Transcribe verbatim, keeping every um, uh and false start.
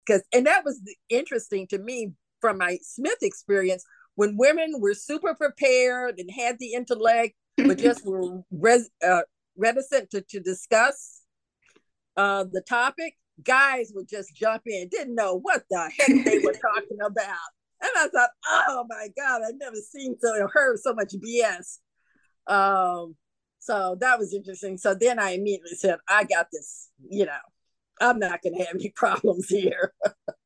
because and that was interesting to me from my Smith experience when women were super prepared and had the intellect, but just were res, uh, reticent to, to discuss uh, the topic. Guys would just jump in, didn't know what the heck they were talking about. And I thought, oh my God, I've never seen so heard so much B S. Um, so that was interesting. So then I immediately said, I got this, you know, I'm not going to have any problems here.